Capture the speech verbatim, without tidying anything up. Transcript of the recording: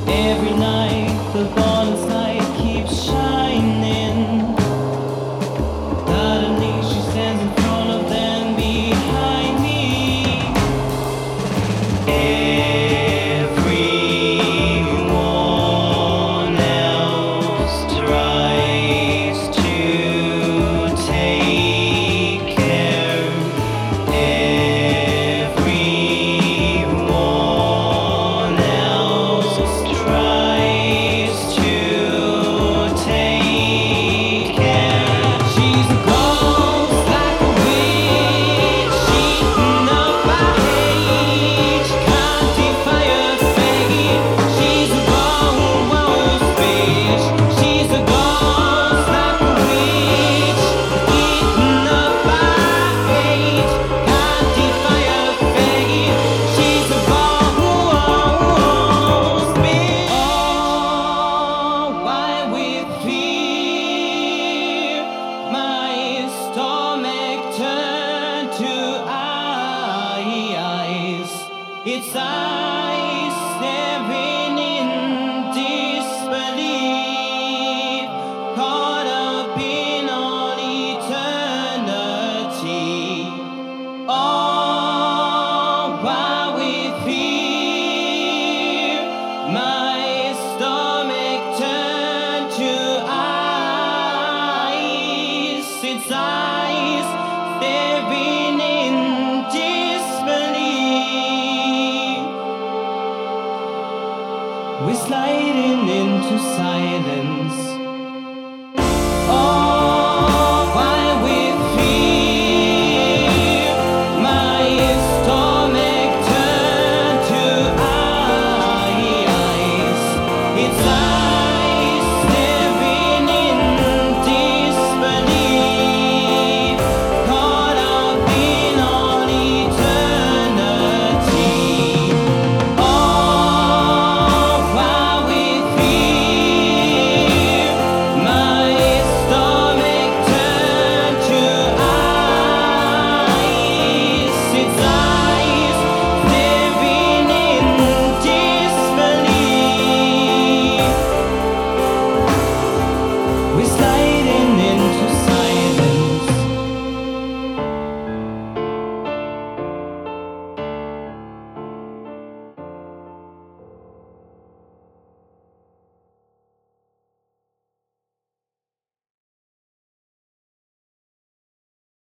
Every night the bonus light keeps shining. Suddenly she stands in front of them behind me. Everyone else tries to take care. Everyone else tries to take care. She's a ghost like a witch, eaten up by hate. Can't defy her fate. She's a ghost bitch. She's a ghost like a witch, eaten up by hate. Can't defy her fate. She's a ghost bitch. Oh, why with fear my stomach turned to ice. Its eyes staring in disbelief, caught up in all eternity. Oh, why with fear my stomach turned to ice. Its eyes staring in disbelief. We're sliding into silence. Oh, why with fear my stomach turned to ice. It's